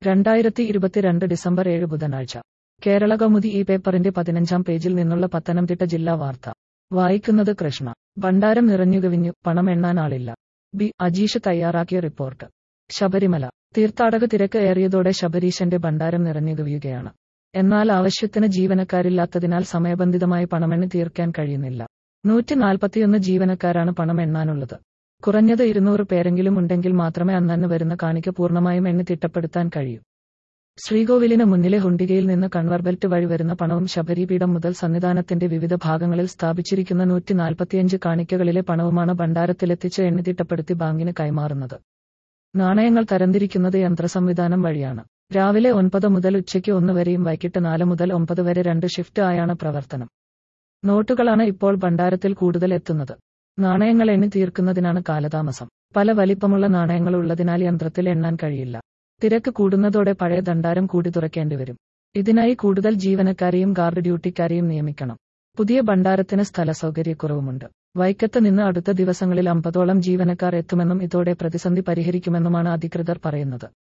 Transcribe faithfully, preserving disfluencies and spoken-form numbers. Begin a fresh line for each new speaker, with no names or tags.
രണ്ടായിരത്തി ഇരുപത്തിരണ്ട് ഡിസംബർ ഏഴ് ബുധനാഴ്ച കേരളകൗമുദി ഈ പേപ്പറിന്റെ പതിനഞ്ചാം പേജിൽ നിന്നുള്ള പത്തനംതിട്ട ജില്ലാ വാർത്ത വായിക്കുന്നത് കൃഷ്ണ. ഭണ്ഡാരം നിറഞ്ഞുകവിഞ്ഞു, പണം എണ്ണാൻ ആളില്ല. ബി അജീഷ് തയ്യാറാക്കിയ റിപ്പോർട്ട്. ശബരിമല തീർത്ഥാടക തിരക്ക് ഏറിയതോടെ ശബരീശന്റെ ഭണ്ഡാരം നിറഞ്ഞുകവിയുകയാണ്. എന്നാൽ ആവശ്യത്തിന് ജീവനക്കാരില്ലാത്തതിനാൽ സമയബന്ധിതമായി പണമെണ്ണി തീർക്കാൻ കഴിയുന്നില്ല. നൂറ്റി നാൽപ്പത്തിയൊന്ന് ജീവനക്കാരാണ് പണം എണ്ണാനുള്ളത്. കുറഞ്ഞത് ഇരുന്നൂറ് പേരെങ്കിലും ഉണ്ടെങ്കിൽ മാത്രമേ അന്നന്ന് വരുന്ന കാണിക്ക പൂർണ്ണമായും എണ്ണി തിട്ടപ്പെടുത്താൻ കഴിയൂ. ശ്രീകോവിലിന് മുന്നിലെ ഹുണ്ടികയിൽ നിന്ന് കൺവർ ബെൽറ്റ് വഴി വരുന്ന പണവും ശബരിപീഠം മുതൽ സന്നിധാനത്തിന്റെ വിവിധ ഭാഗങ്ങളിൽ സ്ഥാപിച്ചിരിക്കുന്ന നൂറ്റി നാൽപ്പത്തിയഞ്ച് കാണിക്കകളിലെ പണവുമാണ് ഭണ്ഡാരത്തിലെത്തിച്ച് എണ്ണി തിട്ടപ്പെടുത്തി ബാങ്കിന് കൈമാറുന്നത്. നാണയങ്ങൾ തരംതിരിക്കുന്നത് യന്ത്രസംവിധാനം വഴിയാണ്. രാവിലെ ഒൻപത് മുതൽ ഉച്ചയ്ക്ക് ഒന്ന് വരെയും വൈകിട്ട് നാല് മുതൽ ഒമ്പത് വരെ രണ്ട് ഷിഫ്റ്റ് ആയാണ് പ്രവർത്തനം. നോട്ടുകളാണ് ഇപ്പോൾ ഭണ്ഡാരത്തിൽ കൂടുതൽ എത്തുന്നത്. നാണയങ്ങൾ എണ്ണി തീർക്കുന്നതിനാണ് കാലതാമസം. പല വലിപ്പമുള്ള നാണയങ്ങൾ ഉള്ളതിനാൽ യന്ത്രത്തിൽ എണ്ണാൻ കഴിയില്ല. തിരക്ക് കൂടുന്നതോടെ പഴയ ഭണ്ഡാരം കൂടി തുറക്കേണ്ടിവരും. ഇതിനായി കൂടുതൽ ജീവനക്കാരെയും ഗാർഡ് ഡ്യൂട്ടിക്കാരെയും നിയമിക്കണം. പുതിയ ഭണ്ഡാരത്തിന് സ്ഥലസൗകര്യക്കുറവുമുണ്ട്. വൈക്കത്ത് നിന്ന് അടുത്ത ദിവസങ്ങളിൽ അമ്പതോളം ജീവനക്കാർ എത്തുമെന്നും ഇതോടെ പ്രതിസന്ധി പരിഹരിക്കുമെന്നുമാണ് അധികൃതർ പറയുന്നത്.